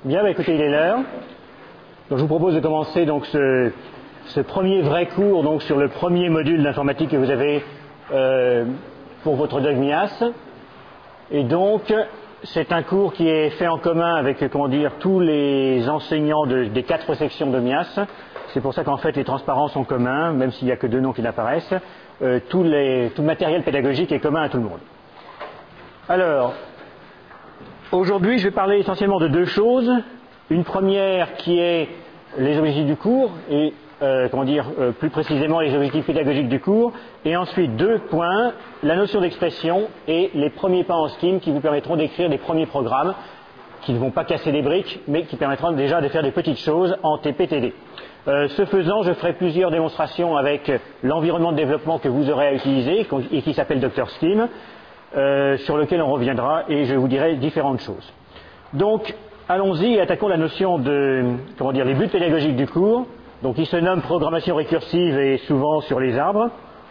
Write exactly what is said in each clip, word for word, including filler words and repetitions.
Bien, bah, écoutez, il est l'heure. Donc, je vous propose de commencer donc ce, ce premier vrai cours donc sur le premier module d'informatique que vous avez euh, pour votre Doug M I A S. Et donc, c'est un cours qui est fait en commun avec, comment dire, tous les enseignants de, des quatre sections de M I A S. C'est pour ça qu'en fait les transparents sont communs, même s'il n'y a que deux noms qui apparaissent. Euh, tout, les, tout le matériel pédagogique est commun à tout le monde. Alors, aujourd'hui, je vais parler essentiellement de deux choses. Une première qui est les objectifs du cours et, euh, comment dire, euh, plus précisément les objectifs pédagogiques du cours. Et ensuite, deux points, la notion d'expression et les premiers pas en Scheme qui vous permettront d'écrire des premiers programmes qui ne vont pas casser des briques, mais qui permettront déjà de faire des petites choses en T P T D. Euh, ce faisant, je ferai plusieurs démonstrations avec l'environnement de développement que vous aurez à utiliser et qui s'appelle Docteur Scheme. Euh, sur lequel on reviendra et je vous dirai différentes choses. Donc, allons-y et attaquons la notion de, comment dire, les buts pédagogiques du cours. Donc, il se nomme programmation récursive et souvent sur les arbres.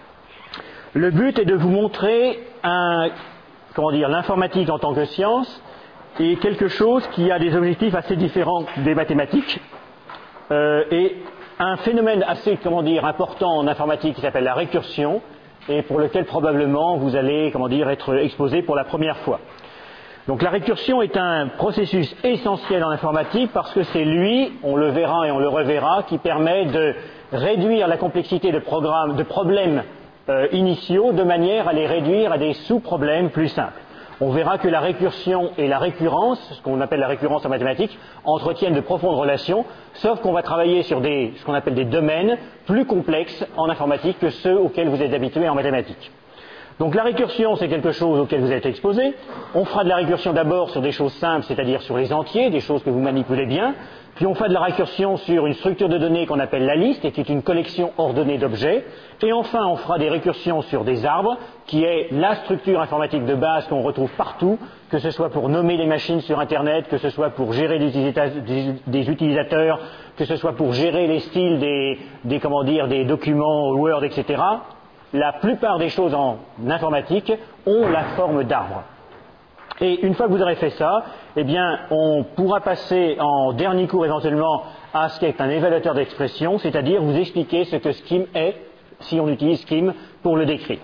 Le but est de vous montrer un, comment dire, l'informatique en tant que science et quelque chose qui a des objectifs assez différents des mathématiques euh, et un phénomène assez, comment dire, important en informatique qui s'appelle la récursion et pour lequel probablement vous allez, comment dire, être exposé pour la première fois. Donc la récursion est un processus essentiel en informatique parce que c'est lui, on le verra et on le reverra, qui permet de réduire la complexité de, programmes, de problèmes euh, initiaux de manière à les réduire à des sous-problèmes plus simples. On verra que la récursion et la récurrence, ce qu'on appelle la récurrence en mathématiques, entretiennent de profondes relations, sauf qu'on va travailler sur des, ce qu'on appelle des domaines plus complexes en informatique que ceux auxquels vous êtes habitués en mathématiques. Donc la récursion, c'est quelque chose auquel vous êtes exposé. On fera de la récursion d'abord sur des choses simples, c'est-à-dire sur les entiers, des choses que vous manipulez bien. Puis on fera de la récursion sur une structure de données qu'on appelle la liste et qui est une collection ordonnée d'objets. Et enfin, on fera des récursions sur des arbres, qui est la structure informatique de base qu'on retrouve partout, que ce soit pour nommer les machines sur Internet, que ce soit pour gérer des utilisateurs, que ce soit pour gérer les styles des, des, comment dire, des documents Word, et cetera. La plupart des choses en informatique ont la forme d'arbre. Et une fois que vous aurez fait ça, eh bien, on pourra passer en dernier cours éventuellement à ce qu'est un évaluateur d'expression, c'est-à-dire vous expliquer ce que Scheme est, si on utilise Scheme pour le décrire.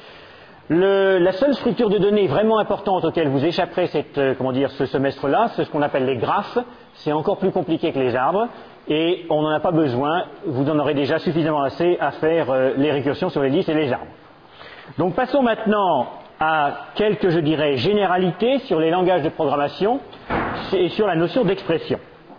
Le, la seule structure de données vraiment importante auquel vous échapperez cette, euh, comment dire, ce semestre-là, c'est ce qu'on appelle les graphes. C'est encore plus compliqué que les arbres et on n'en a pas besoin. Vous en aurez déjà suffisamment assez à faire euh, les récursions sur les listes et les arbres. Donc passons maintenant à quelques, je dirais, généralités sur les langages de programmation et sur la notion d'expression.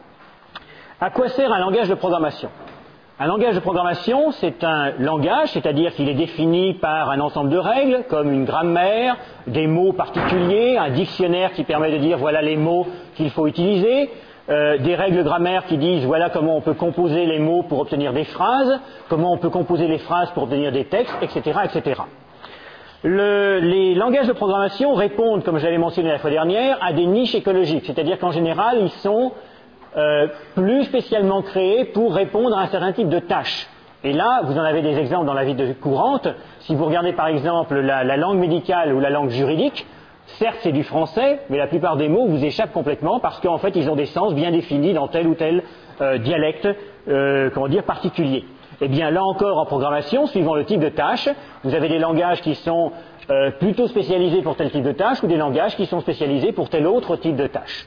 À quoi sert un langage de programmation ? Un langage de programmation, c'est un langage, c'est-à-dire qu'il est défini par un ensemble de règles, comme une grammaire, des mots particuliers, un dictionnaire qui permet de dire voilà les mots qu'il faut utiliser, euh, des règles grammaire qui disent voilà comment on peut composer les mots pour obtenir des phrases, comment on peut composer les phrases pour obtenir des textes, et cetera, et cetera. Le, les langages de programmation répondent, comme je l'avais mentionné la fois dernière, à des niches écologiques, c'est-à-dire qu'en général, ils sont euh, plus spécialement créés pour répondre à un certain type de tâches. Et là, vous en avez des exemples dans la vie de courante. Si vous regardez par exemple la, la langue médicale ou la langue juridique, certes c'est du français, mais la plupart des mots vous échappent complètement parce qu'en fait ils ont des sens bien définis dans tel ou tel euh, dialecte, euh, comment dire, particulier. Eh bien, là encore, en programmation, suivant le type de tâche, vous avez des langages qui sont euh, plutôt spécialisés pour tel type de tâche ou des langages qui sont spécialisés pour tel autre type de tâche.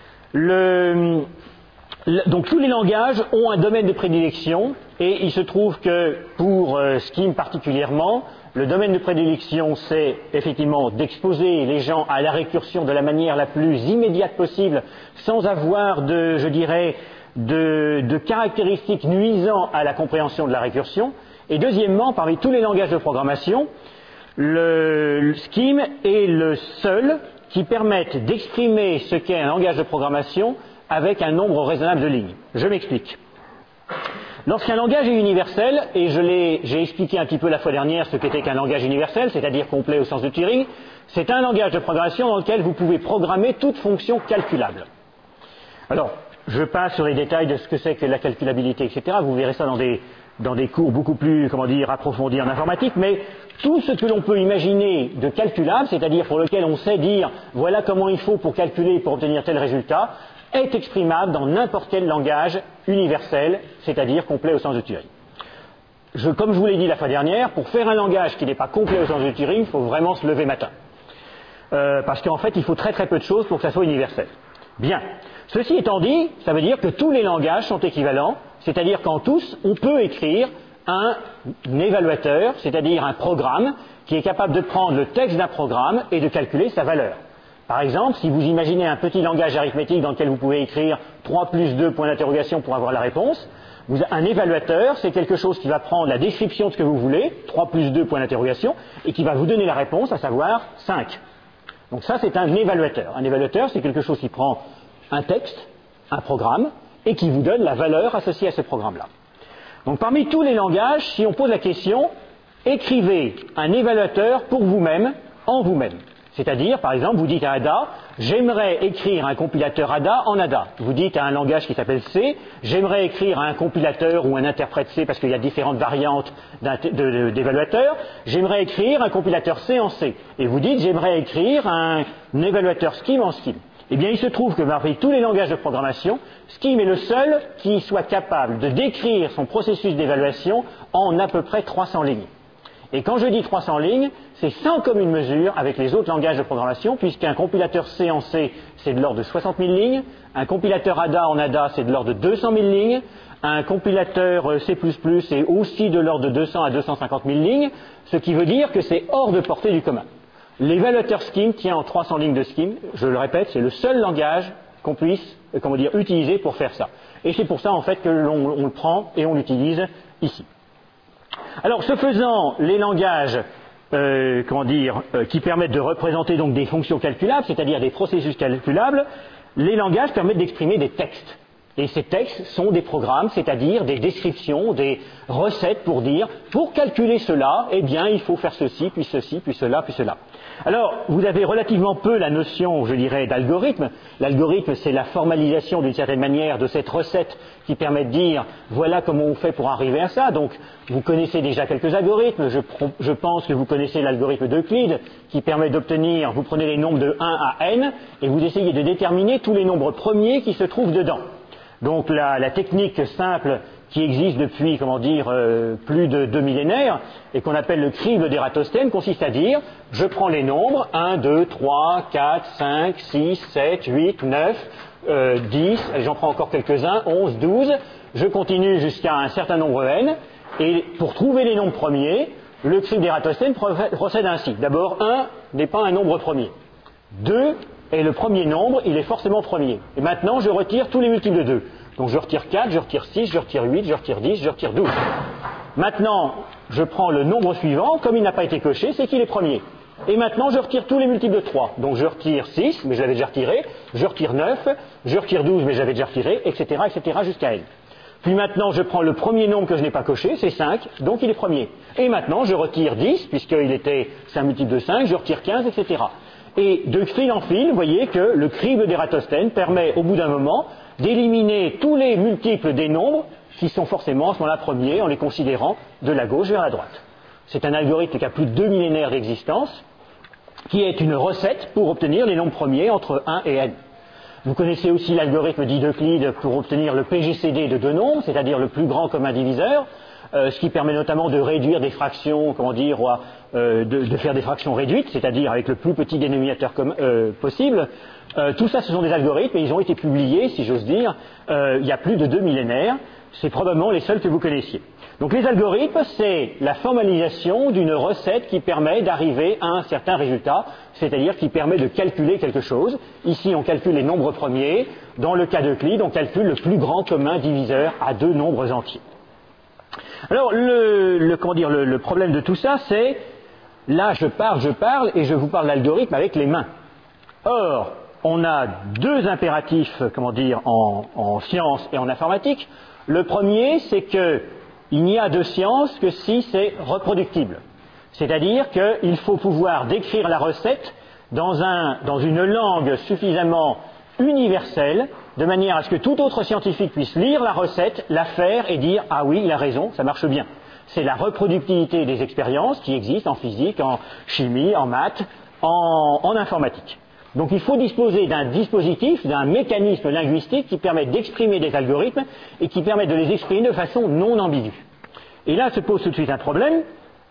Le, le, donc, tous les langages ont un domaine de prédilection et il se trouve que pour euh, Scheme particulièrement, le domaine de prédilection, c'est effectivement d'exposer les gens à la récursion de la manière la plus immédiate possible sans avoir de, je dirais, De, de caractéristiques nuisant à la compréhension de la récursion. Et deuxièmement, parmi tous les langages de programmation, le, le Scheme est le seul qui permette d'exprimer ce qu'est un langage de programmation avec un nombre raisonnable de lignes. Je m'explique. Lorsqu'un langage est universel, et je l'ai, j'ai expliqué un petit peu la fois dernière ce qu'était qu'un langage universel, c'est-à-dire complet au sens de Turing, c'est un langage de programmation dans lequel vous pouvez programmer toute fonction calculable. Alors, je passe sur les détails de ce que c'est que la calculabilité, et cetera. Vous verrez ça dans des, dans des cours beaucoup plus, comment dire, approfondis en informatique, mais tout ce que l'on peut imaginer de calculable, c'est-à-dire pour lequel on sait dire voilà comment il faut pour calculer et pour obtenir tel résultat, est exprimable dans n'importe quel langage universel, c'est-à-dire complet au sens de Turing. Je, comme je vous l'ai dit la fois dernière, pour faire un langage qui n'est pas complet au sens de Turing, il faut vraiment se lever matin. Euh, parce qu'en fait, il faut très très peu de choses pour que ça soit universel. Bien. Ceci étant dit, ça veut dire que tous les langages sont équivalents, c'est-à-dire qu'en tous, on peut écrire un évaluateur, c'est-à-dire un programme qui est capable de prendre le texte d'un programme et de calculer sa valeur. Par exemple, si vous imaginez un petit langage arithmétique dans lequel vous pouvez écrire trois plus deux points d'interrogation pour avoir la réponse, vous, un évaluateur, c'est quelque chose qui va prendre la description de ce que vous voulez, trois plus deux points d'interrogation, et qui va vous donner la réponse, à savoir cinq. Donc ça, c'est un évaluateur. Un évaluateur, c'est quelque chose qui prend un texte, un programme, et qui vous donne la valeur associée à ce programme-là. Donc parmi tous les langages, si on pose la question, écrivez un évaluateur pour vous-même, en vous-même. C'est-à-dire, par exemple, vous dites à Ada, j'aimerais écrire un compilateur Ada en Ada. Vous dites à un langage qui s'appelle C, j'aimerais écrire un compilateur ou un interprète C, parce qu'il y a différentes variantes d'évaluateurs, j'aimerais écrire un compilateur C en C. Et vous dites, j'aimerais écrire un, un évaluateur Scheme en Scheme. Eh bien, il se trouve que parmi tous les langages de programmation, Scheme est le seul qui soit capable de décrire son processus d'évaluation en à peu près trois cents lignes. Et quand je dis trois cents lignes, c'est sans commune mesure avec les autres langages de programmation, puisqu'un compilateur C en C, c'est de l'ordre de soixante mille lignes, un compilateur Ada en Ada, c'est de l'ordre de deux cent mille lignes, un compilateur C plus plus est aussi de l'ordre de deux cents à deux cent cinquante mille lignes, ce qui veut dire que c'est hors de portée du commun. L'évaluateur Scheme tient en trois cents lignes de Scheme, je le répète, c'est le seul langage qu'on puisse, comment dire, utiliser pour faire ça. Et c'est pour ça, en fait, que l'on on le prend et on l'utilise ici. Alors, ce faisant, les langages euh, comment dire, euh, qui permettent de représenter donc des fonctions calculables, c'est-à-dire des processus calculables, les langages permettent d'exprimer des textes. Et ces textes sont des programmes, c'est-à-dire des descriptions, des recettes pour dire, pour calculer cela, eh bien, il faut faire ceci, puis ceci, puis cela, puis cela. Alors, vous avez relativement peu la notion, je dirais, d'algorithme. L'algorithme, c'est la formalisation d'une certaine manière de cette recette qui permet de dire, voilà comment on fait pour arriver à ça. Donc, vous connaissez déjà quelques algorithmes. Je, je pense que vous connaissez l'algorithme d'Euclide qui permet d'obtenir, vous prenez les nombres de un à n et vous essayez de déterminer tous les nombres premiers qui se trouvent dedans. Donc la, la technique simple qui existe depuis, comment dire, euh, plus de deux millénaires et qu'on appelle le crible d'Ératosthène consiste à dire, je prends les nombres un, deux, trois, quatre, cinq, six, sept, huit, neuf, euh, dix, j'en prends encore quelques-uns, onze, douze, je continue jusqu'à un certain nombre n et pour trouver les nombres premiers, le crible d'Ératosthène procède ainsi. D'abord, un n'est pas un nombre premier. deux est le premier nombre, il est forcément premier. Et maintenant, je retire tous les multiples de deux. Donc je retire quatre, je retire six, je retire huit, je retire dix, je retire douze. Maintenant, je prends le nombre suivant, comme il n'a pas été coché, c'est qu'il est premier. Et maintenant, je retire tous les multiples de trois. Donc je retire six, mais je l'avais déjà retiré, je retire neuf, je retire douze, mais je l'avais déjà retiré, et cetera, et cetera, jusqu'à n. Puis maintenant, je prends le premier nombre que je n'ai pas coché, c'est cinq, donc il est premier. Et maintenant, je retire dix, puisqu'il était, c'est un multiple de cinq, je retire quinze, et cetera. Et de fil en fil, vous voyez que le crible d'Ératosthène permet, au bout d'un moment, d'éliminer tous les multiples des nombres qui sont forcément à ce moment-là premiers en les considérant de la gauche vers la droite. C'est un algorithme qui a plus de deux millénaires d'existence, qui est une recette pour obtenir les nombres premiers entre un et n. Vous connaissez aussi l'algorithme dit d'Euclide pour obtenir le P G C D de deux nombres, c'est-à-dire le plus grand commun diviseur, euh, ce qui permet notamment de réduire des fractions, comment dire, ou à, euh, de, de faire des fractions réduites, c'est-à-dire avec le plus petit dénominateur com euh, possible. Euh, tout ça, ce sont des algorithmes et ils ont été publiés, si j'ose dire, euh, il y a plus de deux millénaires. C'est probablement les seuls que vous connaissiez. Donc les algorithmes, c'est la formalisation d'une recette qui permet d'arriver à un certain résultat, c'est-à-dire qui permet de calculer quelque chose. Ici, on calcule les nombres premiers. Dans le cas d'Euclide, on calcule le plus grand commun diviseur à deux nombres entiers. Alors, le, le, comment dire, le, le problème de tout ça, c'est, là, je parle, je parle, et je vous parle d'algorithme avec les mains. Or, on a deux impératifs, comment dire, en, en sciences et en informatique. Le premier, c'est que il n'y a de science que si c'est reproductible. C'est-à-dire qu'il faut pouvoir décrire la recette dans, un, dans une langue suffisamment universelle, de manière à ce que tout autre scientifique puisse lire la recette, la faire et dire « Ah oui, il a raison, ça marche bien ». C'est la reproductibilité des expériences qui existent en physique, en chimie, en maths, en, en informatique. Donc il faut disposer d'un dispositif, d'un mécanisme linguistique qui permette d'exprimer des algorithmes et qui permette de les exprimer de façon non ambiguë. Et là se pose tout de suite un problème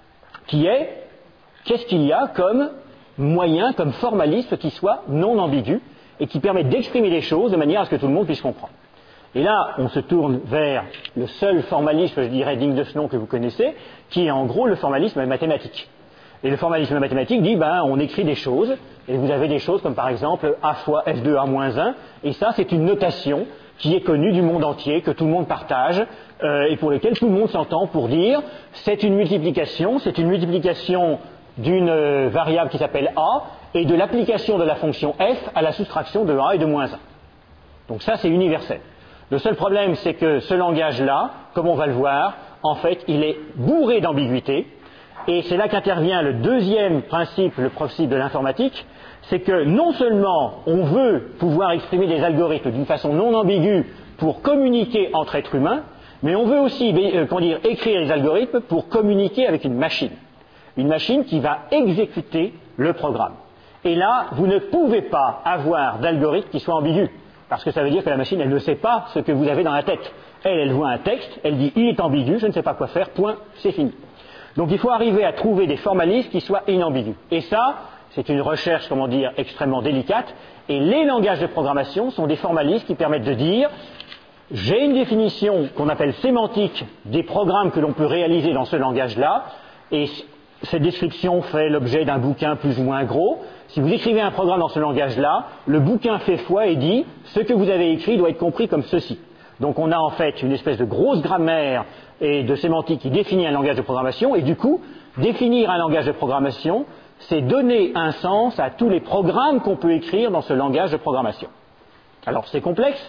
qui est, qu'est-ce qu'il y a comme moyen, comme formalisme qui soit non ambigu et qui permette d'exprimer les choses de manière à ce que tout le monde puisse comprendre. Et là, on se tourne vers le seul formalisme, je dirais, digne de ce nom que vous connaissez, qui est en gros le formalisme mathématique. Et le formalisme mathématique dit, ben, on écrit des choses, et vous avez des choses comme par exemple A fois F deux A moins un, et ça, c'est une notation qui est connue du monde entier, que tout le monde partage, euh, et pour laquelle tout le monde s'entend pour dire, c'est une multiplication, c'est une multiplication d'une euh, variable qui s'appelle A, et de l'application de la fonction F à la soustraction de A et de moins un. Donc ça, c'est universel. Le seul problème, c'est que ce langage-là, comme on va le voir, en fait, il est bourré d'ambiguïté, et c'est là qu'intervient le deuxième principe, le principe de l'informatique, c'est que non seulement on veut pouvoir exprimer des algorithmes d'une façon non ambiguë pour communiquer entre êtres humains, mais on veut aussi euh, comment dire, écrire les algorithmes pour communiquer avec une machine. Une machine qui va exécuter le programme. Et là, vous ne pouvez pas avoir d'algorithme qui soit ambigu. Parce que ça veut dire que la machine, elle ne sait pas ce que vous avez dans la tête. Elle, elle voit un texte, elle dit « il est ambigu, je ne sais pas quoi faire, point, c'est fini ». Donc il faut arriver à trouver des formalismes qui soient inambigus. Et ça, c'est une recherche, comment dire, extrêmement délicate. Et les langages de programmation sont des formalismes qui permettent de dire « j'ai une définition qu'on appelle sémantique des programmes que l'on peut réaliser dans ce langage-là, et cette description fait l'objet d'un bouquin plus ou moins gros. Si vous écrivez un programme dans ce langage-là, le bouquin fait foi et dit « ce que vous avez écrit doit être compris comme ceci ». Donc on a en fait une espèce de grosse grammaire et de sémantique qui définit un langage de programmation, et du coup, définir un langage de programmation, c'est donner un sens à tous les programmes qu'on peut écrire dans ce langage de programmation. Alors c'est complexe,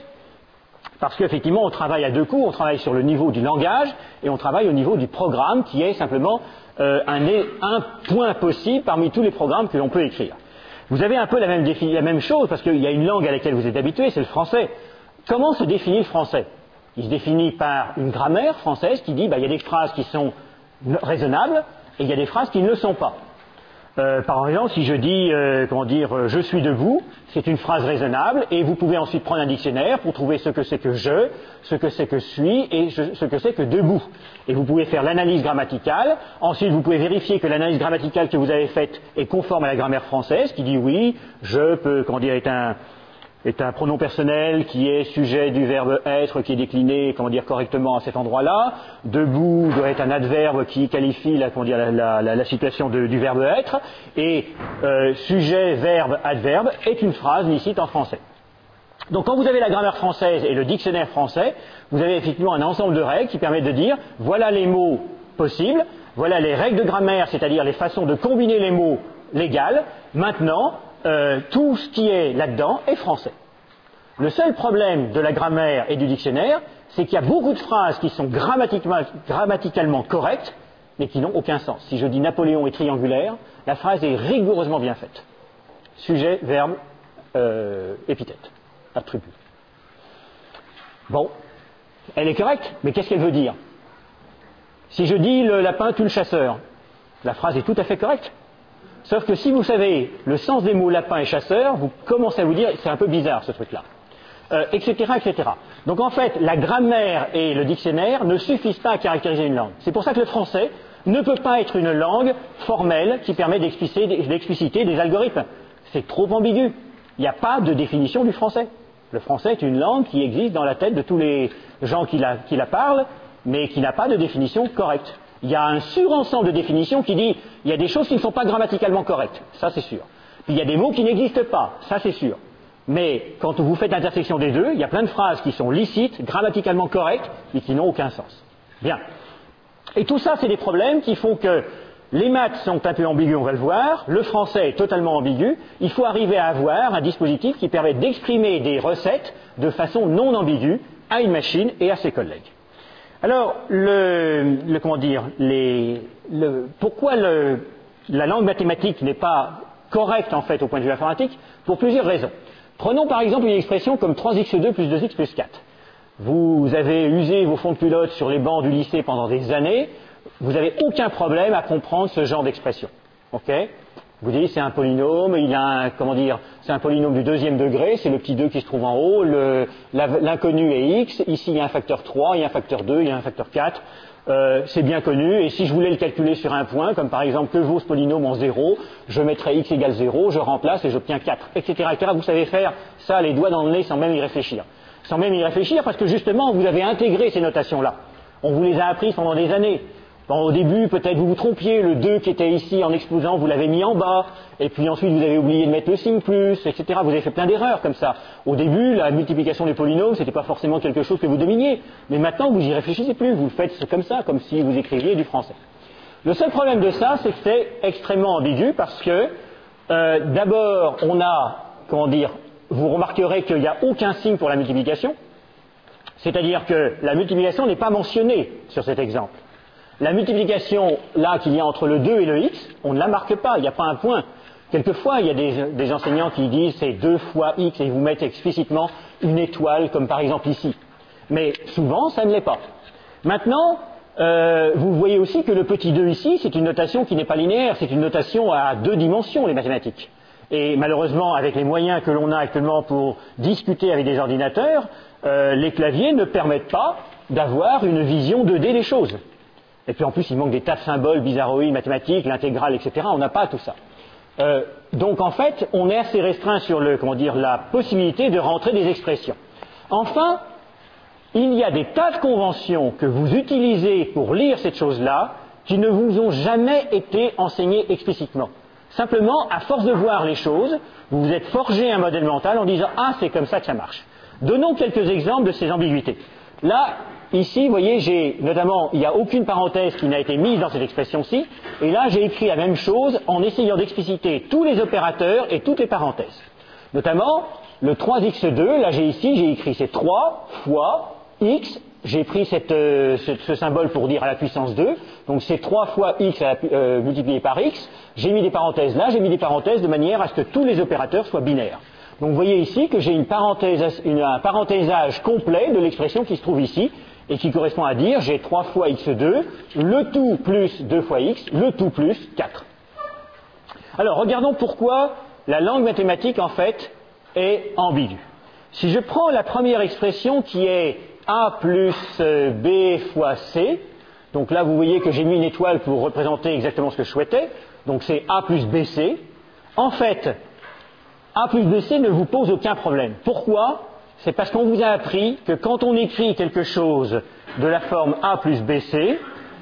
parce qu'effectivement on travaille à deux coups, on travaille sur le niveau du langage et on travaille au niveau du programme qui est simplement euh, un, un point possible parmi tous les programmes que l'on peut écrire. Vous avez un peu la même, défi, la même chose parce qu'il y a une langue à laquelle vous êtes habitué, c'est le français. Comment se définit le français? Il se définit par une grammaire française qui dit bah, il y a des phrases qui sont raisonnables et il y a des phrases qui ne le sont pas. Euh, par exemple, si je dis, euh, comment dire, je suis debout, c'est une phrase raisonnable, et vous pouvez ensuite prendre un dictionnaire pour trouver ce que c'est que je, ce que c'est que suis, et je, ce que c'est que debout. Et vous pouvez faire l'analyse grammaticale, ensuite vous pouvez vérifier que l'analyse grammaticale que vous avez faite est conforme à la grammaire française, qui dit oui, je peux, comment dire, est un, est un pronom personnel qui est sujet du verbe être, qui est décliné, comment dire, correctement à cet endroit-là. Debout doit être un adverbe qui qualifie la, comment dire, la, la, la, la situation de, du verbe être. Et euh, sujet, verbe, adverbe est une phrase licite en français. Donc quand vous avez la grammaire française et le dictionnaire français, vous avez effectivement un ensemble de règles qui permettent de dire voilà les mots possibles, voilà les règles de grammaire, c'est-à-dire les façons de combiner les mots légales. Maintenant, Euh, tout ce qui est là-dedans est français. Le seul problème de la grammaire et du dictionnaire, c'est qu'il y a beaucoup de phrases qui sont grammaticalement, grammaticalement correctes, mais qui n'ont aucun sens. Si je dis Napoléon est triangulaire, la phrase est rigoureusement bien faite. Sujet, verbe, euh, épithète, attribut. Bon, elle est correcte, mais qu'est-ce qu'elle veut dire? Si je dis le lapin tue le chasseur, la phrase est tout à fait correcte. Sauf que si vous savez le sens des mots lapin et chasseur, vous commencez à vous dire c'est un peu bizarre ce truc-là, euh, et cetera, et cetera. Donc en fait, la grammaire et le dictionnaire ne suffisent pas à caractériser une langue. C'est pour ça que le français ne peut pas être une langue formelle qui permet d'expliciter des algorithmes. C'est trop ambigu. Il n'y a pas de définition du français. Le français est une langue qui existe dans la tête de tous les gens qui la, qui la parlent, mais qui n'a pas de définition correcte. Il y a un surensemble de définitions qui dit il y a des choses qui ne sont pas grammaticalement correctes, ça c'est sûr. Puis il y a des mots qui n'existent pas, ça c'est sûr. Mais quand vous faites l'intersection des deux, il y a plein de phrases qui sont licites, grammaticalement correctes, mais qui n'ont aucun sens. Bien. Et tout ça, c'est des problèmes qui font que les maths sont un peu ambigus, on va le voir, le français est totalement ambigu, il faut arriver à avoir un dispositif qui permet d'exprimer des recettes de façon non ambiguë à une machine et à ses collègues. Alors, le, le, comment dire, les, le, pourquoi le, la langue mathématique n'est pas correcte en fait au point de vue informatique? Pour plusieurs raisons. Prenons par exemple une expression comme trois x deux plus deux x plus quatre. Vous avez usé vos fonds de culotte sur les bancs du lycée pendant des années, vous n'avez aucun problème à comprendre ce genre d'expression. Okay? Vous dites c'est un polynôme, il a un, comment dire, c'est un polynôme du deuxième degré, c'est le petit deux qui se trouve en haut, l'inconnu est x, ici il y a un facteur trois, il y a un facteur deux, il y a un facteur quatre, euh, c'est bien connu, et si je voulais le calculer sur un point, comme par exemple que vaut ce polynôme en zéro, je mettrais x égale zéro, je remplace et j'obtiens quatre, et cetera, et cetera. Vous savez faire ça les doigts dans le nez sans même y réfléchir. Sans même y réfléchir parce que justement vous avez intégré ces notations-là. On vous les a apprises pendant des années. Bon, au début, peut-être vous vous trompiez, le deux qui était ici en exposant, vous l'avez mis en bas, et puis ensuite vous avez oublié de mettre le signe plus, et cetera. Vous avez fait plein d'erreurs comme ça. Au début, la multiplication des polynômes, c'était pas forcément quelque chose que vous dominiez, mais maintenant vous y réfléchissez plus, vous le faites comme ça, comme si vous écriviez du français. Le seul problème de ça, c'est que c'est extrêmement ambigu parce que euh, d'abord, on a, comment dire, vous remarquerez qu'il n'y a aucun signe pour la multiplication, c'est-à-dire que la multiplication n'est pas mentionnée sur cet exemple. La multiplication, là, qu'il y a entre le deux et le x, on ne la marque pas, il n'y a pas un point. Quelquefois, il y a des, des enseignants qui disent c'est deux fois x et ils vous mettent explicitement une étoile, comme par exemple ici. Mais souvent, ça ne l'est pas. Maintenant, euh, vous voyez aussi que le petit deux ici, c'est une notation qui n'est pas linéaire, c'est une notation à deux dimensions, les mathématiques. Et malheureusement, avec les moyens que l'on a actuellement pour discuter avec des ordinateurs, euh, les claviers ne permettent pas d'avoir une vision deux D des choses. Et puis en plus, il manque des tas de symboles, bizarroïdes, mathématiques, l'intégrale, et cetera. On n'a pas tout ça. Euh, donc en fait, on est assez restreint sur le, comment dire, la possibilité de rentrer des expressions. Enfin, il y a des tas de conventions que vous utilisez pour lire cette chose-là qui ne vous ont jamais été enseignées explicitement. Simplement, à force de voir les choses, vous vous êtes forgé un modèle mental en disant « Ah, c'est comme ça que ça marche ». Donnons quelques exemples de ces ambiguïtés. Là, ici, vous voyez, j'ai notamment, il n'y a aucune parenthèse qui n'a été mise dans cette expression-ci, et là, j'ai écrit la même chose en essayant d'expliciter tous les opérateurs et toutes les parenthèses. Notamment, le trois x deux, là, j'ai ici, j'ai écrit c'est trois fois x, j'ai pris cette, euh, ce, ce symbole pour dire à la puissance deux, donc c'est trois fois x à la, euh, multiplié par x, j'ai mis des parenthèses là, j'ai mis des parenthèses de manière à ce que tous les opérateurs soient binaires. Donc vous voyez ici que j'ai une parenthèse, une, un parenthésage complet de l'expression qui se trouve ici, et qui correspond à dire j'ai trois fois x deux, le tout plus deux fois x, le tout plus quatre. Alors regardons pourquoi la langue mathématique en fait est ambiguë. Si je prends la première expression qui est a plus b fois c, donc là vous voyez que j'ai mis une étoile pour représenter exactement ce que je souhaitais, donc c'est a plus bc. En fait, a plus bc ne vous pose aucun problème. Pourquoi ? C'est parce qu'on vous a appris que quand on écrit quelque chose de la forme a plus bc,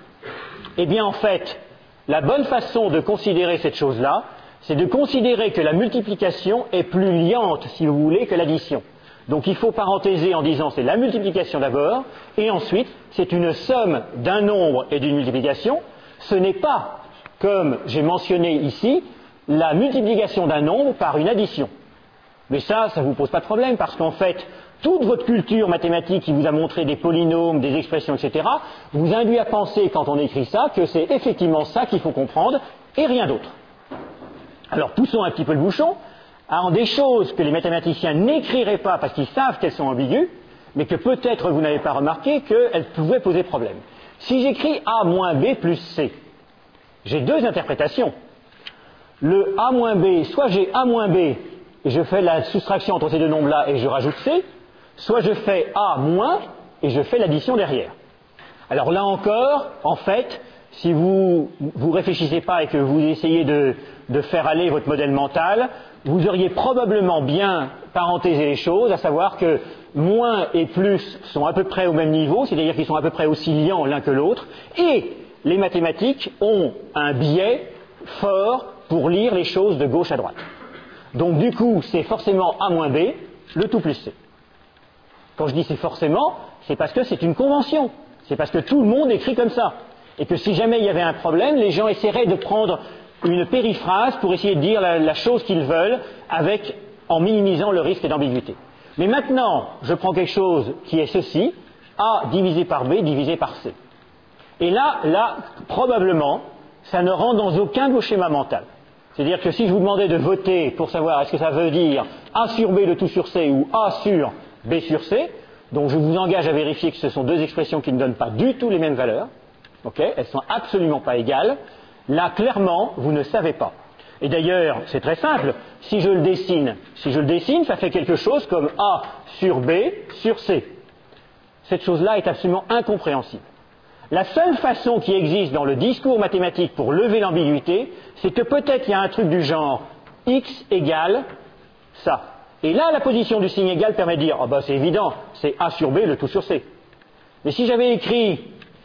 eh bien en fait, la bonne façon de considérer cette chose-là, c'est de considérer que la multiplication est plus liante, si vous voulez, que l'addition. Donc il faut parenthéser en disant c'est la multiplication d'abord, et ensuite c'est une somme d'un nombre et d'une multiplication. Ce n'est pas, comme j'ai mentionné ici, la multiplication d'un nombre par une addition. Mais ça, ça ne vous pose pas de problème, parce qu'en fait, toute votre culture mathématique qui vous a montré des polynômes, des expressions, et cetera, vous induit à penser, quand on écrit ça, que c'est effectivement ça qu'il faut comprendre, et rien d'autre. Alors poussons un petit peu le bouchon, en des choses que les mathématiciens n'écriraient pas parce qu'ils savent qu'elles sont ambiguës, mais que peut-être vous n'avez pas remarqué qu'elles pouvaient poser problème. Si j'écris a moins b plus c, j'ai deux interprétations. Le a moins b, soit j'ai a moins b, et je fais la soustraction entre ces deux nombres-là et je rajoute c, soit je fais a moins et je fais l'addition derrière. Alors là encore, en fait, si vous vous réfléchissez pas et que vous essayez de, de faire aller votre modèle mental, vous auriez probablement bien parenthésé les choses, à savoir que moins et plus sont à peu près au même niveau, c'est-à-dire qu'ils sont à peu près aussi liants l'un que l'autre, et les mathématiques ont un biais fort pour lire les choses de gauche à droite. Donc du coup, c'est forcément a moins b, le tout plus c. Quand je dis c'est forcément, c'est parce que c'est une convention. C'est parce que tout le monde écrit comme ça. Et que si jamais il y avait un problème, les gens essaieraient de prendre une périphrase pour essayer de dire la, la chose qu'ils veulent avec, en minimisant le risque d'ambiguïté. Mais maintenant, je prends quelque chose qui est ceci, a divisé par b divisé par c. Et là, là, probablement, ça ne rentre dans aucun de vos schémas mentaux. C'est-à-dire que si je vous demandais de voter pour savoir est-ce que ça veut dire a sur b le tout sur c ou a sur b sur c, donc je vous engage à vérifier que ce sont deux expressions qui ne donnent pas du tout les mêmes valeurs, okay, elles ne sont absolument pas égales, là clairement vous ne savez pas. Et d'ailleurs, c'est très simple, si je le dessine, si je le dessine, ça fait quelque chose comme A sur B sur C. Cette chose-là est absolument incompréhensible. La seule façon qui existe dans le discours mathématique pour lever l'ambiguïté, c'est que peut-être il y a un truc du genre x égale ça. Et là, la position du signe égal permet de dire, ah ben c'est évident, c'est A sur B, le tout sur C. Mais si j'avais écrit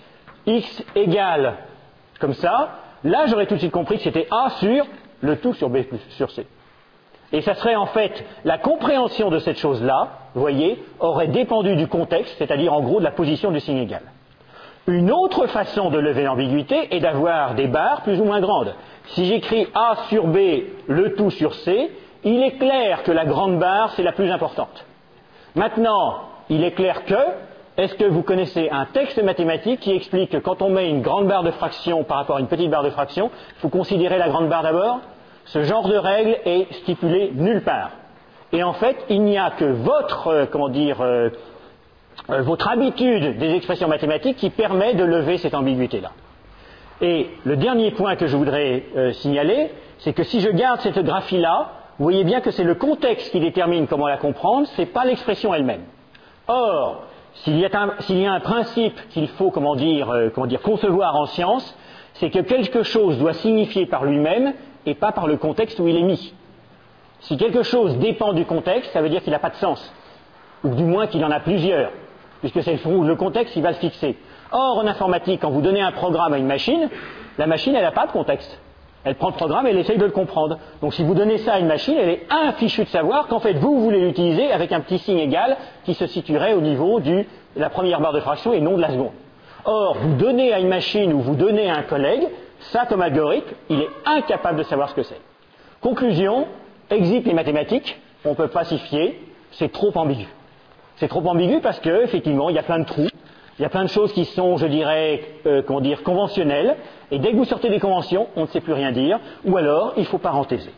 x égale comme ça, là j'aurais tout de suite compris que c'était A sur le tout sur B plus sur C. Et ça serait en fait, la compréhension de cette chose-là, vous voyez, aurait dépendu du contexte, c'est-à-dire en gros de la position du signe égal. Une autre façon de lever l'ambiguïté est d'avoir des barres plus ou moins grandes. Si j'écris A sur B, le tout sur C, il est clair que la grande barre, c'est la plus importante. Maintenant, il est clair que, est-ce que vous connaissez un texte mathématique qui explique que quand on met une grande barre de fraction par rapport à une petite barre de fraction, il faut considérer la grande barre d'abord? Ce genre de règle est stipulé nulle part. Et en fait, il n'y a que votre, euh, comment dire, euh, euh, votre habitude des expressions mathématiques qui permet de lever cette ambiguïté-là. Et le dernier point que je voudrais euh, signaler, c'est que si je garde cette graphie-là, vous voyez bien que c'est le contexte qui détermine comment la comprendre, ce n'est pas l'expression elle-même. Or, s'il y a un, s'il y a un principe qu'il faut, comment dire, euh, comment dire, concevoir en science, c'est que quelque chose doit signifier par lui-même et pas par le contexte où il est mis. Si quelque chose dépend du contexte, ça veut dire qu'il n'a pas de sens, ou du moins qu'il en a plusieurs, puisque c'est le, le contexte qui va le fixer. Or, en informatique, quand vous donnez un programme à une machine, la machine, elle n'a pas de contexte. Elle prend le programme et elle essaye de le comprendre. Donc si vous donnez ça à une machine, elle est infichue de savoir qu'en fait, vous, vous voulez l'utiliser avec un petit signe égal qui se situerait au niveau de la première barre de fraction et non de la seconde. Or, vous donnez à une machine ou vous donnez à un collègue, ça comme algorithme, il est incapable de savoir ce que c'est. Conclusion, exit les mathématiques, on peut pas s'y fier, c'est trop ambigu. C'est trop ambigu parce que, effectivement, il y a plein de trous, il y a plein de choses qui sont, je dirais, euh, comment dire, conventionnelles, et dès que vous sortez des conventions, on ne sait plus rien dire, ou alors il faut parenthéser.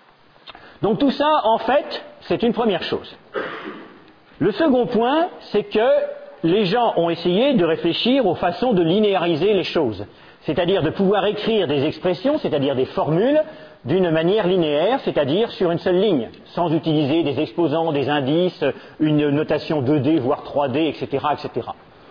Donc tout ça, en fait, c'est une première chose. Le second point, c'est que les gens ont essayé de réfléchir aux façons de linéariser les choses, c'est-à-dire de pouvoir écrire des expressions, c'est-à-dire des formules, d'une manière linéaire, c'est-à-dire sur une seule ligne, sans utiliser des exposants, des indices, une notation deux D, voire trois D, et cetera, et cetera.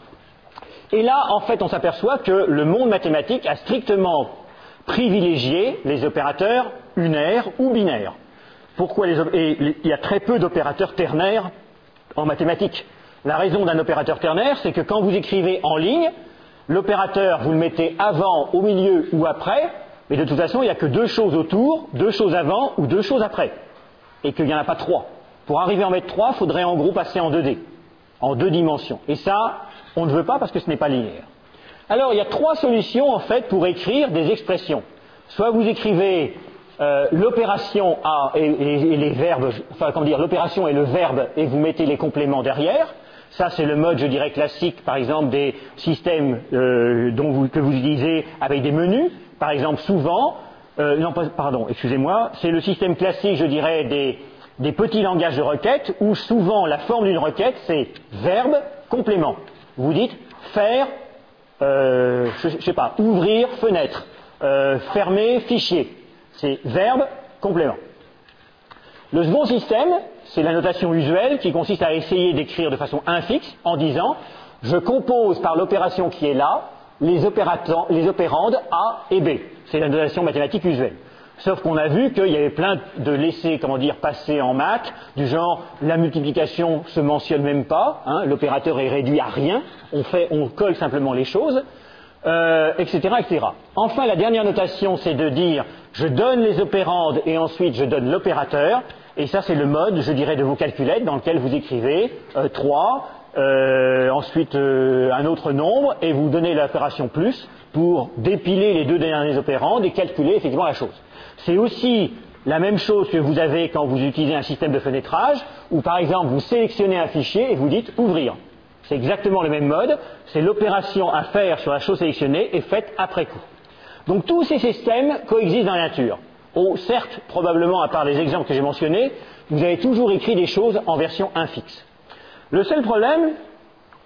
Et là, en fait, on s'aperçoit que le monde mathématique a strictement privilégié les opérateurs unaires ou binaires. Pourquoi les op- Et il y a très peu d'opérateurs ternaires en mathématiques. La raison d'un opérateur ternaire, c'est que quand vous écrivez en ligne, l'opérateur, vous le mettez avant, au milieu ou après, mais de toute façon, il n'y a que deux choses autour, deux choses avant ou deux choses après. Et qu'il n'y en a pas trois. Pour arriver à en mettre trois, il faudrait en gros passer en deux D, en deux dimensions. Et ça, on ne veut pas parce que ce n'est pas linéaire. Alors, il y a trois solutions, en fait, pour écrire des expressions. Soit vous écrivez euh, l'opération A et, et, et les verbes, enfin, comment dire, l'opération et le verbe, et vous mettez les compléments derrière. Ça, c'est le mode, je dirais, classique, par exemple, des systèmes euh, dont vous, que vous utilisez avec des menus. Par exemple, souvent, euh, non, pardon, excusez-moi, c'est le système classique, je dirais, des, des petits langages de requête, où souvent la forme d'une requête, c'est verbe, complément. Vous dites faire, euh, je ne sais pas, ouvrir fenêtre, euh, fermer fichier. C'est verbe, complément. Le second système, c'est la notation usuelle qui consiste à essayer d'écrire de façon infixe en disant je compose par l'opération qui est là les, les opérandes A et B. C'est la notation mathématique usuelle. Sauf qu'on a vu qu'il y avait plein de laissés, comment dire, passer en maths, du genre la multiplication se mentionne même pas, hein, l'opérateur est réduit à rien, on fait, on colle simplement les choses, euh, et cetera, et cetera. Enfin, la dernière notation, c'est de dire je donne les opérandes et ensuite je donne l'opérateur, et ça c'est le mode, je dirais, de vos calculettes dans lequel vous écrivez euh, trois, euh, ensuite euh, un autre nombre, et vous donnez l'opération plus pour dépiler les deux derniers opérandes et calculer effectivement la chose. C'est aussi la même chose que vous avez quand vous utilisez un système de fenêtrage, où par exemple vous sélectionnez un fichier et vous dites ouvrir. C'est exactement le même mode, c'est l'opération à faire sur la chose sélectionnée et faite après coup. Donc tous ces systèmes coexistent dans la nature. Oh, certes, probablement à part les exemples que j'ai mentionnés, vous avez toujours écrit des choses en version infixe. Le seul problème,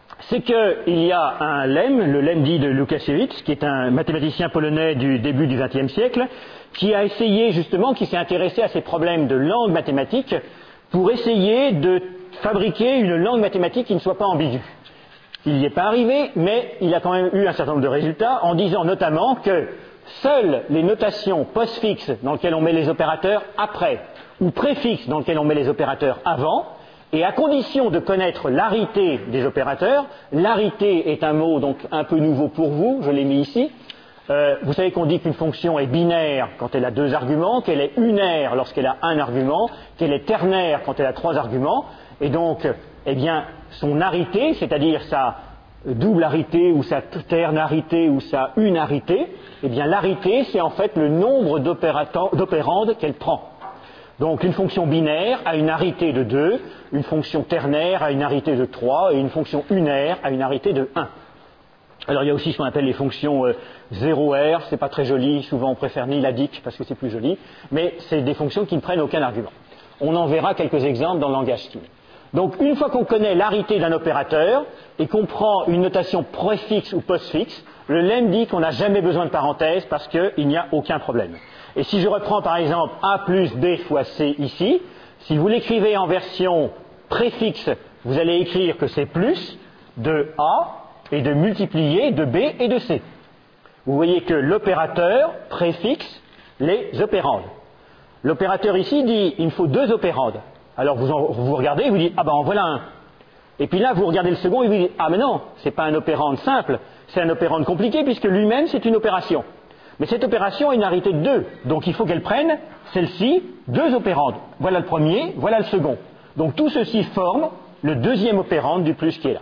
c'est qu'il y a un lemme, le lemme dit de Łukasiewicz, qui est un mathématicien polonais du début du vingtième siècle, qui a essayé justement, qui s'est intéressé à ces problèmes de langue mathématique pour essayer de fabriquer une langue mathématique qui ne soit pas ambiguë. Il n'y est pas arrivé, mais il a quand même eu un certain nombre de résultats en disant notamment que seules les notations postfixes dans lesquelles on met les opérateurs après, ou préfixes dans lesquelles on met les opérateurs avant, et à condition de connaître l'arité des opérateurs, l'arité est un mot donc un peu nouveau pour vous, je l'ai mis ici. Euh, vous savez qu'on dit qu'une fonction est binaire quand elle a deux arguments, qu'elle est unaire lorsqu'elle a un argument, qu'elle est ternaire quand elle a trois arguments, et donc, eh bien, son arité, c'est-à-dire sa double arité ou sa ternarité ou sa unarité, eh bien, l'arité, c'est en fait le nombre d'opérandes qu'elle prend. Donc une fonction binaire a une arité de deux, une fonction ternaire a une arité de trois, et une fonction unaire a une arité de un. Alors il y a aussi ce qu'on appelle les fonctions euh, zéro R, c'est pas très joli, souvent on préfère niladique parce que c'est plus joli, mais c'est des fonctions qui ne prennent aucun argument. On en verra quelques exemples dans le langage Scheme. Donc une fois qu'on connaît l'arité d'un opérateur et qu'on prend une notation préfixe ou postfixe, le lemme dit qu'on n'a jamais besoin de parenthèse parce qu'il n'y a aucun problème. Et si je reprends par exemple A plus B fois C ici, si vous l'écrivez en version préfixe, vous allez écrire que c'est plus de A et de multiplier de B et de C. Vous voyez que l'opérateur préfixe les opérandes. L'opérateur ici dit il me faut deux opérandes. Alors vous, en, vous regardez, vous dites ah ben en voilà un. Et puis là vous regardez le second et vous dites ah mais non, c'est pas un opérande simple, c'est un opérande compliqué puisque lui-même c'est une opération. Mais cette opération a une arité de deux, donc il faut qu'elle prenne, celle-ci, deux opérandes. Voilà le premier, voilà le second. Donc tout ceci forme le deuxième opérande du plus qui est là.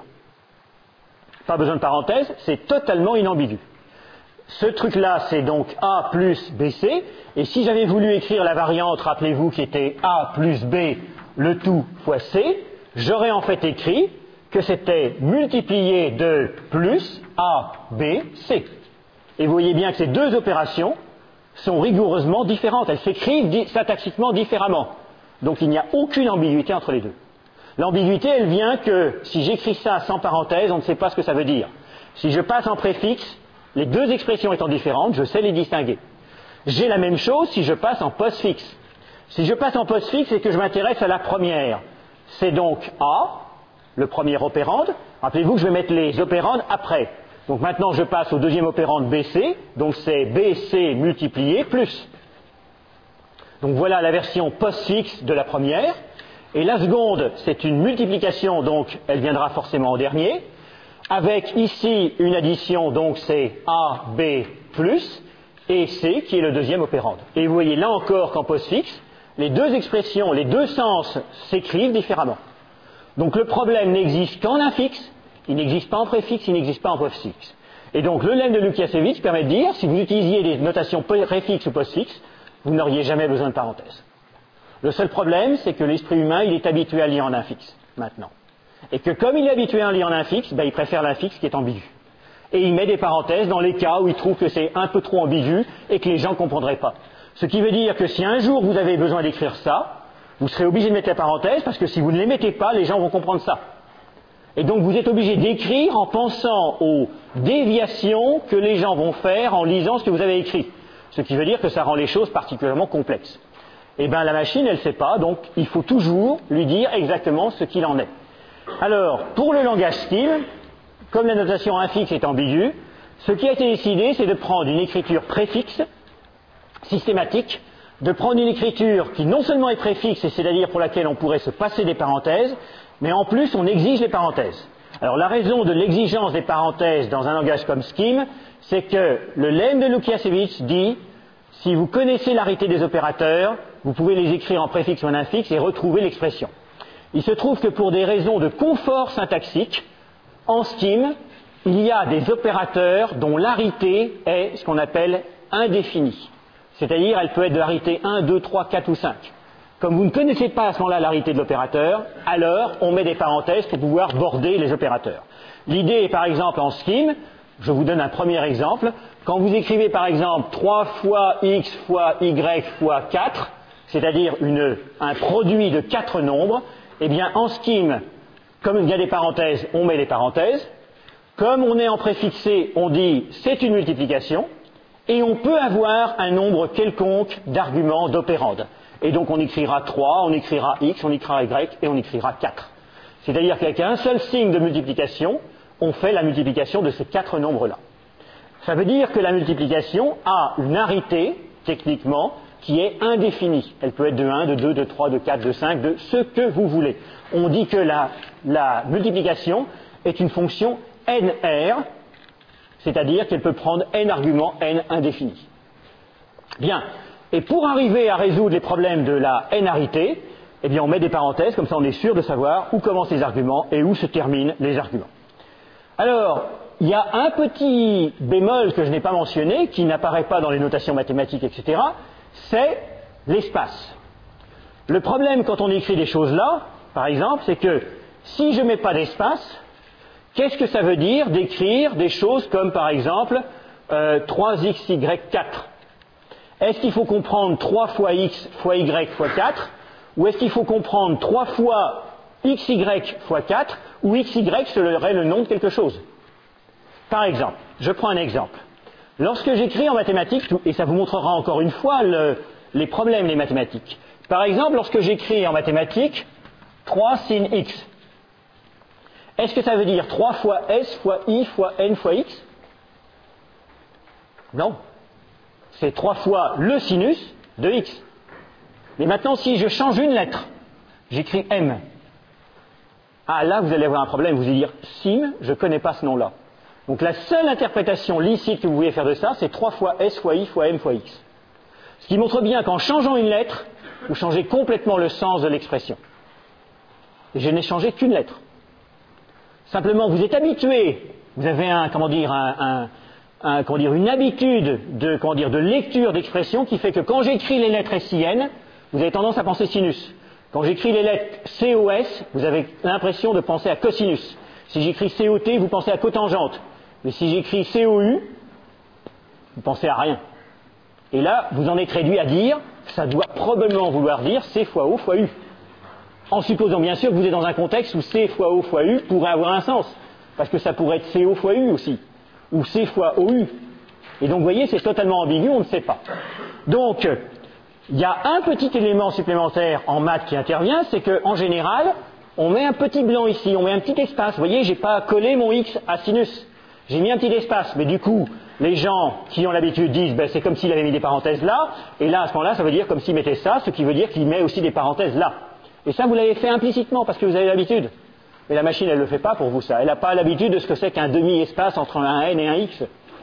Pas besoin de parenthèse, c'est totalement inambigu. Ce truc-là, c'est donc A plus B C, et si j'avais voulu écrire la variante, rappelez-vous, qui était A plus B, le tout fois C, j'aurais en fait écrit que c'était multiplié de plus A, B, C. Et vous voyez bien que ces deux opérations sont rigoureusement différentes. Elles s'écrivent syntaxiquement différemment. Donc il n'y a aucune ambiguïté entre les deux. L'ambiguïté, elle vient que si j'écris ça sans parenthèse, on ne sait pas ce que ça veut dire. Si je passe en préfixe, les deux expressions étant différentes, je sais les distinguer. J'ai la même chose si je passe en postfixe. Si je passe en postfixe et que je m'intéresse à la première, c'est donc A, le premier opérande. Rappelez-vous que je vais mettre les opérandes après. Donc maintenant je passe au deuxième opérande B C, donc c'est B C multiplié plus. Donc voilà la version postfixe de la première. Et la seconde, c'est une multiplication, donc elle viendra forcément en dernier, avec ici une addition, donc c'est A, B plus, et C qui est le deuxième opérande. Et vous voyez là encore qu'en postfixe, les deux expressions, les deux sens s'écrivent différemment. Donc le problème n'existe qu'en infixe, il n'existe pas en préfixe, il n'existe pas en postfixe. Et donc le lemme de Łukasiewicz permet de dire, si vous utilisiez des notations préfixes ou postfixes, vous n'auriez jamais besoin de parenthèse. Le seul problème, c'est que l'esprit humain, il est habitué à lire en infixe, maintenant. Et que comme il est habitué à lire en infixe, ben, il préfère l'infixe qui est ambigu. Et il met des parenthèses dans les cas où il trouve que c'est un peu trop ambigu et que les gens ne comprendraient pas. Ce qui veut dire que si un jour vous avez besoin d'écrire ça, vous serez obligé de mettre la parenthèse, parce que si vous ne les mettez pas, les gens vont comprendre ça. Et donc vous êtes obligé d'écrire en pensant aux déviations que les gens vont faire en lisant ce que vous avez écrit. Ce qui veut dire que ça rend les choses particulièrement complexes. Eh bien la machine, elle ne sait pas, donc il faut toujours lui dire exactement ce qu'il en est. Alors, pour le langage Scheme, comme la notation infixe est ambiguë, ce qui a été décidé, c'est de prendre une écriture préfixe, systématique, de prendre une écriture qui non seulement est préfixe, et c'est-à-dire pour laquelle on pourrait se passer des parenthèses, mais en plus on exige les parenthèses. Alors la raison de l'exigence des parenthèses dans un langage comme Scheme, c'est que le lemme de Łukasiewicz dit, si vous connaissez l'arité des opérateurs, vous pouvez les écrire en préfixe ou en infixe et retrouver l'expression. Il se trouve que pour des raisons de confort syntaxique, en Scheme, il y a des opérateurs dont l'arité est ce qu'on appelle indéfinie. C'est-à-dire, elle peut être de l'arité un, deux, trois, quatre ou cinq. Comme vous ne connaissez pas à ce moment-là l'arité de l'opérateur, alors on met des parenthèses pour pouvoir border les opérateurs. L'idée est par exemple en Scheme, je vous donne un premier exemple, quand vous écrivez par exemple trois fois x fois y fois quatre, c'est-à-dire une, un produit de quatre nombres, eh bien en Scheme, Comme il y a des parenthèses, on met les parenthèses. Comme on est en préfixé, on dit c'est une multiplication. Et on peut avoir un nombre quelconque d'arguments d'opérandes. Et donc on écrira trois, on écrira x, on écrira y et on écrira quatre. C'est-à-dire qu'avec un seul signe de multiplication, on fait la multiplication de ces quatre nombres-là. Ça veut dire que la multiplication a une arité, techniquement, qui est indéfinie. Elle peut être de un, de deux, de trois, de quatre, de cinq, de ce que vous voulez. On dit que la, la multiplication est une fonction N R, c'est-à-dire qu'elle peut prendre n arguments, n indéfinis. Bien. Et pour arriver à résoudre les problèmes de la n-arité, eh bien on met des parenthèses, comme ça on est sûr de savoir où commencent les arguments et où se terminent les arguments. Alors, il y a un petit bémol que je n'ai pas mentionné, qui n'apparaît pas dans les notations mathématiques, et cetera, c'est l'espace. Le problème quand on écrit des choses là, par exemple, c'est que si je ne mets pas d'espace, qu'est-ce que ça veut dire d'écrire des choses comme par exemple euh, trois x y quatre? Est-ce qu'il faut comprendre trois fois x fois y fois quatre, ou est-ce qu'il faut comprendre trois fois xy fois quatre, ou xy serait le nom de quelque chose? Par exemple, je prends un exemple. Lorsque j'écris en mathématiques, et ça vous montrera encore une fois le, les problèmes des mathématiques. Par exemple, lorsque j'écris en mathématiques trois sin x, est-ce que ça veut dire trois fois s fois i fois n fois x? Non. C'est trois fois le sinus de x. Mais maintenant, si je change une lettre, j'écris m. Ah, là, vous allez avoir un problème. Vous allez dire sim, je ne connais pas ce nom-là. Donc la seule interprétation licite que vous pouvez faire de ça, c'est trois fois s fois i fois m fois x. Ce qui montre bien qu'en changeant une lettre, vous changez complètement le sens de l'expression. Et je n'ai changé qu'une lettre. Simplement, vous êtes habitué, vous avez un, comment dire, un, un, un, comment dire, une habitude de, comment dire, de lecture d'expression qui fait que quand j'écris les lettres S I N, vous avez tendance à penser sinus. Quand j'écris les lettres C O S, vous avez l'impression de penser à cosinus. Si j'écris C O T, vous pensez à cotangente. Mais si j'écris C O U, vous pensez à rien. Et là, vous en êtes réduit à dire, ça doit probablement vouloir dire C fois O fois U. En supposant bien sûr que vous êtes dans un contexte où C fois O fois U pourrait avoir un sens. Parce que ça pourrait être C O fois U aussi. Ou C fois O U. Et donc vous voyez, c'est totalement ambigu, on ne sait pas. Donc, il y a un petit élément supplémentaire en maths qui intervient, c'est qu'en général, on met un petit blanc ici, on met un petit espace. Vous voyez, j'ai pas collé mon X à sinus. J'ai mis un petit espace, mais du coup, les gens qui ont l'habitude disent, ben, c'est comme s'il avait mis des parenthèses là, et là, à ce moment-là, ça veut dire comme s'il mettait ça, ce qui veut dire qu'il met aussi des parenthèses là. Et ça, vous l'avez fait implicitement, parce que vous avez l'habitude. Mais la machine, elle ne le fait pas pour vous, ça. Elle n'a pas l'habitude de ce que c'est qu'un demi-espace entre un n et un x.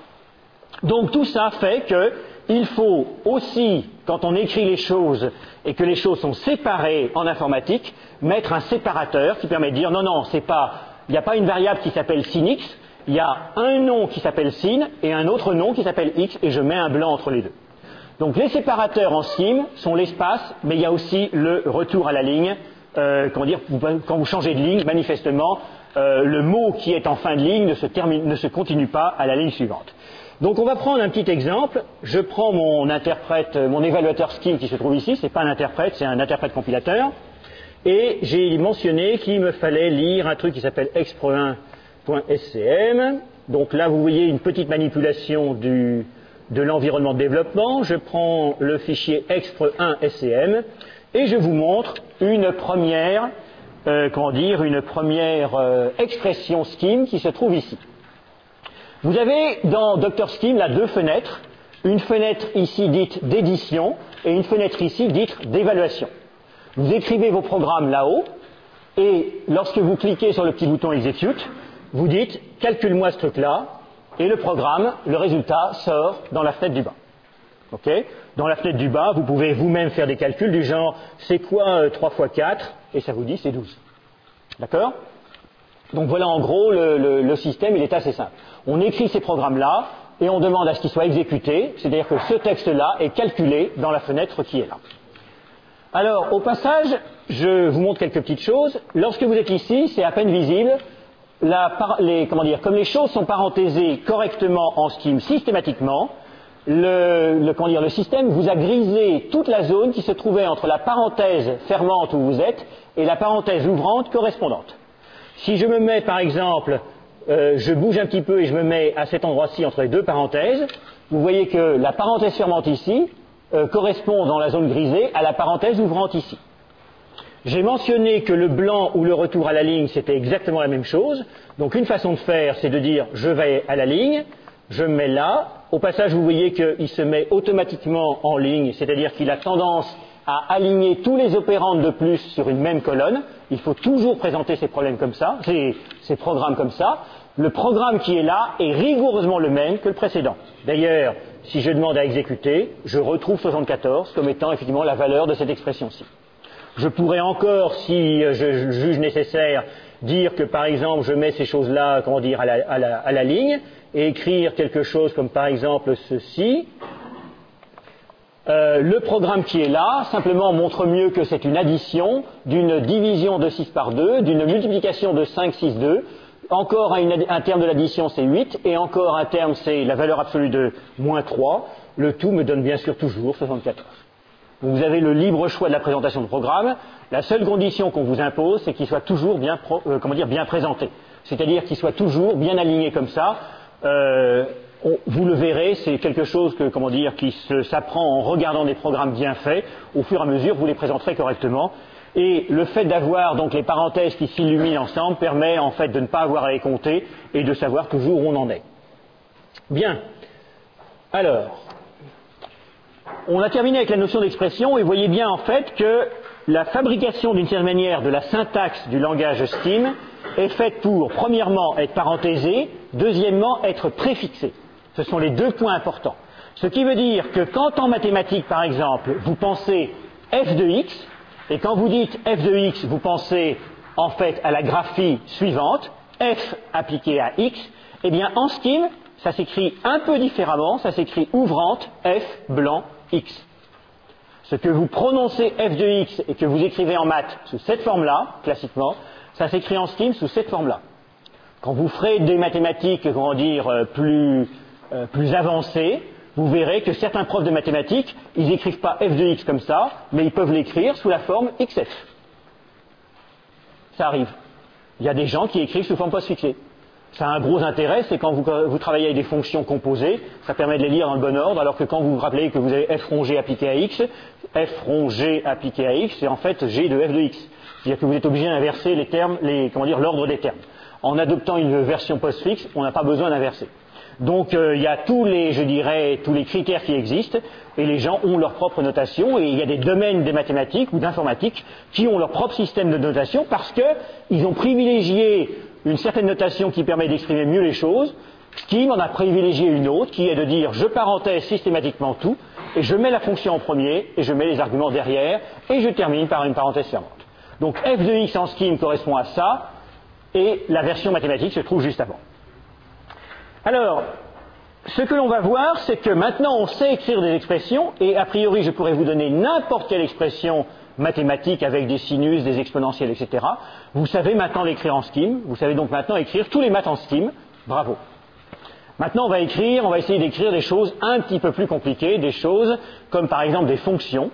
Donc tout ça fait qu'il faut aussi, quand on écrit les choses, et que les choses sont séparées en informatique, mettre un séparateur qui permet de dire, non, non, c'est pas, il n'y a pas une variable qui s'appelle sin x, il y a un nom qui s'appelle sin et un autre nom qui s'appelle x, et je mets un blanc entre les deux. Donc les séparateurs en scheme sont l'espace, mais il y a aussi le retour à la ligne. Euh, comment dire, quand vous changez de ligne, manifestement, euh, le mot qui est en fin de ligne ne se, termine, ne se continue pas à la ligne suivante. Donc on va prendre un petit exemple. Je prends mon interprète, mon évaluateur scheme qui se trouve ici. C'est pas un interprète, c'est un interprète compilateur. Et j'ai mentionné qu'il me fallait lire un truc qui s'appelle expr un point s c m. Donc là, vous voyez une petite manipulation du, de l'environnement de développement. Je prends le fichier expr un point s c m et je vous montre une première, euh, comment dire, une première euh, expression scheme qui se trouve ici. Vous avez dans Doctor Scheme là deux fenêtres, une fenêtre ici dite d'édition et une fenêtre ici dite d'évaluation. Vous écrivez vos programmes là-haut et lorsque vous cliquez sur le petit bouton Execute, vous dites « Calcule-moi ce truc-là » et le programme, le résultat sort dans la fenêtre du bas. Okay ? Dans la fenêtre du bas, vous pouvez vous-même faire des calculs du genre « C'est quoi euh, trois fois quatre ?» et ça vous dit « C'est douze ». D'accord ? Donc voilà en gros le, le, le système, il est assez simple. On écrit ces programmes-là et on demande à ce qu'ils soient exécutés, c'est-à-dire que ce texte-là est calculé dans la fenêtre qui est là. Alors, au passage, je vous montre quelques petites choses. Lorsque vous êtes ici, c'est à peine visible. La, les, comment dire, comme les choses sont parenthésées correctement en scheme systématiquement, le, le, comment dire, le système vous a grisé toute la zone qui se trouvait entre la parenthèse fermante où vous êtes et la parenthèse ouvrante correspondante. Si je me mets par exemple, euh, je bouge un petit peu et je me mets à cet endroit-ci entre les deux parenthèses, vous voyez que la parenthèse fermante ici euh, correspond dans la zone grisée à la parenthèse ouvrante ici. J'ai mentionné que le blanc ou le retour à la ligne c'était exactement la même chose, donc une façon de faire c'est de dire je vais à la ligne, je me mets là, au passage vous voyez qu'il se met automatiquement en ligne, c'est-à-dire qu'il a tendance à aligner tous les opérandes de plus sur une même colonne. Il faut toujours présenter ces problèmes comme ça, ces, ces programmes comme ça. Le programme qui est là est rigoureusement le même que le précédent. D'ailleurs, si je demande à exécuter, je retrouve soixante-quatorze comme étant effectivement la valeur de cette expression-ci. Je pourrais encore, si je juge nécessaire, dire que par exemple je mets ces choses-là, comment dire, à la, à la, à la ligne et écrire quelque chose comme par exemple ceci. Euh, le programme qui est là, simplement montre mieux que c'est une addition d'une division de six par deux, d'une multiplication de cinq, six, deux. Encore un, un terme de l'addition c'est huit, et encore un terme c'est la valeur absolue de moins trois. Le tout me donne bien sûr toujours soixante-quatorze. Vous avez le libre choix de la présentation de programme. La seule condition qu'on vous impose, c'est qu'il soit toujours bien, pro, euh, comment dire, bien présenté. C'est-à-dire qu'il soit toujours bien aligné comme ça. Euh, On, vous le verrez, c'est quelque chose que, comment dire, qui se, s'apprend en regardant des programmes bien faits. Au fur et à mesure, vous les présenterez correctement. Et le fait d'avoir donc les parenthèses qui s'illuminent ensemble permet en fait de ne pas avoir à les compter et de savoir toujours où on en est. Bien. Alors, on a terminé avec la notion d'expression et vous voyez bien en fait que la fabrication d'une certaine manière de la syntaxe du langage Scheme est faite pour, premièrement, être parenthésée, deuxièmement, être préfixée. Ce sont les deux points importants. Ce qui veut dire que quand en mathématiques, par exemple, vous pensez f de x, et quand vous dites f de x, vous pensez en fait à la graphie suivante, f appliqué à x, eh bien en Scheme, ça s'écrit un peu différemment, ça s'écrit ouvrante, f blanc x. Ce que vous prononcez f de x et que vous écrivez en maths sous cette forme-là, classiquement, ça s'écrit en Scheme sous cette forme-là. Quand vous ferez des mathématiques, comment dire, plus, euh, plus avancées, vous verrez que certains profs de mathématiques, ils n'écrivent pas f de x comme ça, mais ils peuvent l'écrire sous la forme xf. Ça arrive. Il y a des gens qui écrivent sous forme postfixée. Ça a un gros intérêt, c'est quand vous, vous travaillez avec des fonctions composées, ça permet de les lire dans le bon ordre, alors que quand vous vous rappelez que vous avez f rond g appliqué à x, f rond g appliqué à x, c'est en fait g de f de x. C'est-à-dire que vous êtes obligé d'inverser les termes, les, comment dire, l'ordre des termes. En adoptant une version postfixe, on n'a pas besoin d'inverser. Donc euh, il y a tous les, je dirais, tous les critères qui existent, et les gens ont leur propre notation, et il y a des domaines des mathématiques ou d'informatique qui ont leur propre système de notation parce qu'ils ont privilégié une certaine notation qui permet d'exprimer mieux les choses. Scheme en a privilégié une autre qui est de dire je parenthèse systématiquement tout, et je mets la fonction en premier, et je mets les arguments derrière, et je termine par une parenthèse fermante. Donc f de x en Scheme correspond à ça, et la version mathématique se trouve juste avant. Alors, ce que l'on va voir, c'est que maintenant on sait écrire des expressions, et a priori je pourrais vous donner n'importe quelle expression mathématique avec des sinus, des exponentielles, et cetera. Vous savez maintenant l'écrire en Scheme, vous savez donc maintenant écrire tous les maths en Scheme, bravo. Maintenant on va écrire, on va essayer d'écrire des choses un petit peu plus compliquées, des choses comme par exemple des fonctions.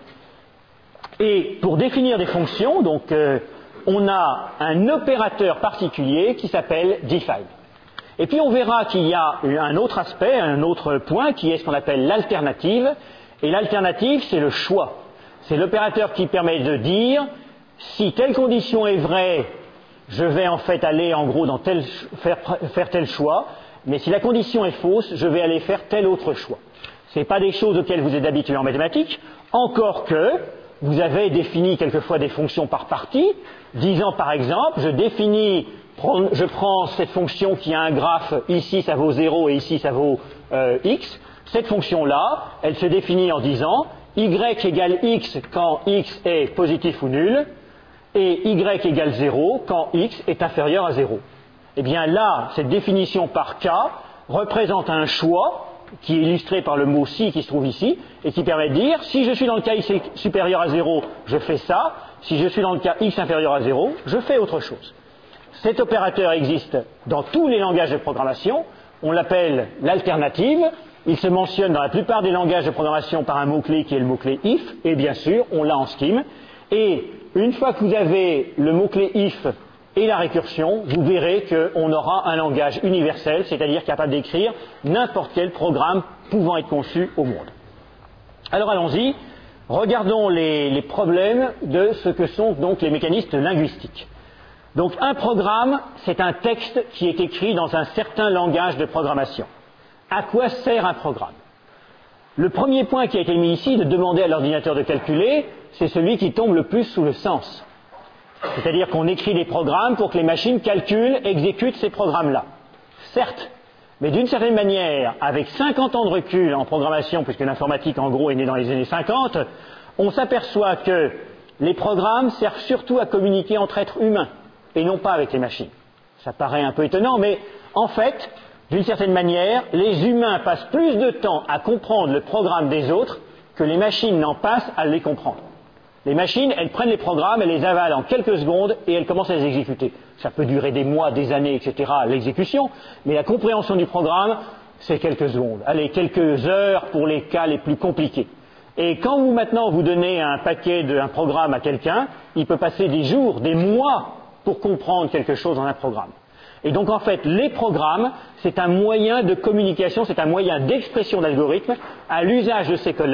Et pour définir des fonctions, donc euh, on a un opérateur particulier qui s'appelle define. Et puis on verra qu'il y a un autre aspect, un autre point qui est ce qu'on appelle l'alternative. Et l'alternative, c'est le choix. C'est l'opérateur qui permet de dire si telle condition est vraie, je vais en fait aller en gros dans tel, faire, faire tel choix, mais si la condition est fausse, je vais aller faire tel autre choix. Ce n'est pas des choses auxquelles vous êtes habitués en mathématiques, encore que vous avez défini quelquefois des fonctions par partie, disant par exemple, je définis, je prends cette fonction qui a un graphe, ici ça vaut zéro et ici ça vaut euh, x. Cette fonction-là, elle se définit en disant y égale x quand x est positif ou nul, et y égale zéro quand x est inférieur à zéro. Eh bien là, cette définition par cas représente un choix qui est illustré par le mot si qui se trouve ici, et qui permet de dire, si je suis dans le cas x supérieur à zéro, je fais ça, si je suis dans le cas x inférieur à zéro, je fais autre chose. Cet opérateur existe dans tous les langages de programmation, on l'appelle l'alternative, il se mentionne dans la plupart des langages de programmation par un mot-clé qui est le mot-clé if, et bien sûr, on l'a en Scheme, et une fois que vous avez le mot-clé if et la récursion, vous verrez qu'on aura un langage universel, c'est-à-dire capable d'écrire n'importe quel programme pouvant être conçu au monde. Alors allons-y, regardons les, les problèmes de ce que sont donc les mécanismes linguistiques. Donc un programme, c'est un texte qui est écrit dans un certain langage de programmation. À quoi sert un programme? Le premier point qui a été mis ici, de demander à l'ordinateur de calculer, c'est celui qui tombe le plus sous le sens. C'est-à-dire qu'on écrit des programmes pour que les machines calculent, exécutent ces programmes-là. Certes, mais d'une certaine manière, avec cinquante ans de recul en programmation, puisque l'informatique en gros est née dans les années cinquante, on s'aperçoit que les programmes servent surtout à communiquer entre êtres humains, et non pas avec les machines. Ça paraît un peu étonnant, mais en fait, d'une certaine manière, les humains passent plus de temps à comprendre le programme des autres que les machines n'en passent à les comprendre. Les machines, elles prennent les programmes, elles les avalent en quelques secondes et elles commencent à les exécuter. Ça peut durer des mois, des années, et cetera, l'exécution, mais la compréhension du programme, c'est quelques secondes. Allez, quelques heures pour les cas les plus compliqués. Et quand vous maintenant vous donnez un paquet d'un programme à quelqu'un, il peut passer des jours, des mois pour comprendre quelque chose dans un programme. Et donc en fait, les programmes, c'est un moyen de communication, c'est un moyen d'expression d'algorithmes à l'usage de ces collègues.